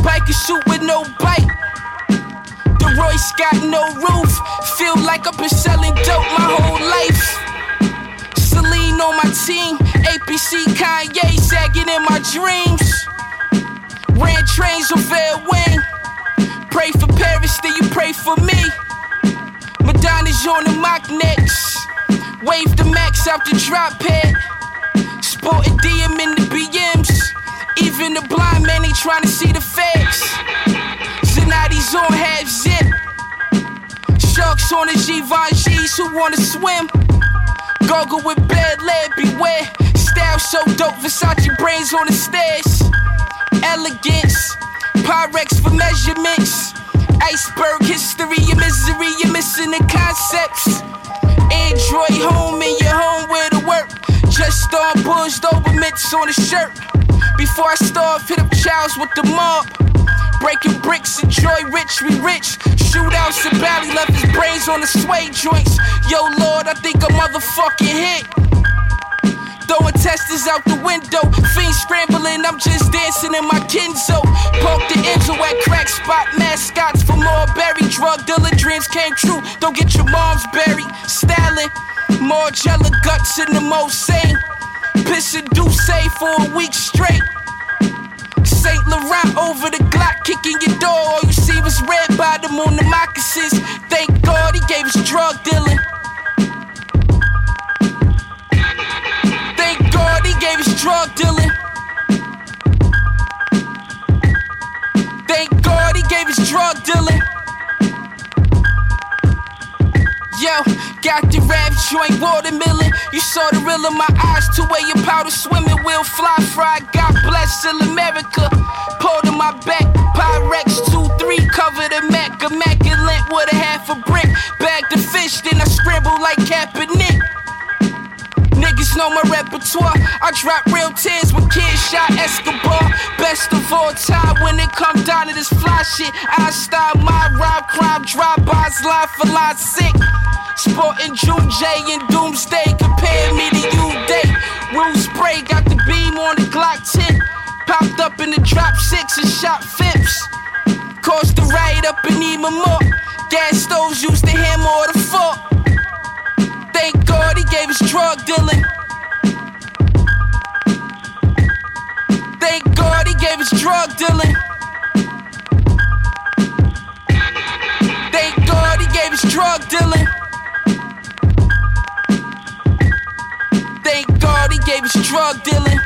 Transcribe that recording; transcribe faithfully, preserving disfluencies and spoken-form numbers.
bike and shoot with no bite. The Royce got no roof. Feel like I've been selling dope my whole life. Celine on my team, A P C Kanye sagging in my dreams. Ran trains on Fair Wing. Pray for Paris, then you pray for me. Madonna's on the mock necks. Wave the max out the drop head. Sporting D M in the B Ms. Even the blind man ain't trying to see the facts. Zanotti's on half zip. Sharks on the Givenchy's who wanna swim. Gargle with bad lead, beware. Style so dope, Versace brains on the stairs. Elegance, Pyrex for measurements. Iceberg history, your misery, you're missing the concepts. Android home and your home where to work. Just on buzzed over mitts on the shirt. Before I starve, hit up Charles with the mob. Breaking bricks, enjoy rich, we rich. Shootouts in Bally left his brains on the sway joints. Yo Lord, I think a motherfucking hit. Throwing testers out the window. Fiends scrambling, I'm just dancing in my Kenzo. Poke the Enzo at crack spot. Mascots for more berry. Drug dealer dreams came true. Don't get your moms buried. Styling, more jello guts in the most sane. Pissing Douce for a week straight. Saint Laurent over the Glock, kicking your door. All you see was red bottom on the moccasins. Thank God he gave us drug dealing. Thank God he gave us drug dealing. Thank God he gave us drug dealing. Yo, got the rap joint watermelon. You saw the real in my eyes, two way your powder swimming. Will fly fry, God bless till America. Pulled in my back, Pyrex two three, cover the Mac, immaculate with a half a brick. Bag the fish, then I scramble like Kaepernick. Niggas know my repertoire. I drop real tears when kids shot Escobar. Best of all time when it come down to this fly shit. I style my rob crime, drive-bys, line for line sick. Sporting June J and Doomsday, compare me to you day. Rule spray, got the beam on the Glock ten. Popped up in the drop six and shot fips. Caused the riot up in Emma. Gas stoves used to hammer or the fork. Thank God he gave us drug dealing. Thank God he gave us drug dealing. Thank God he gave us drug dealing. Thank God he gave us drug dealing.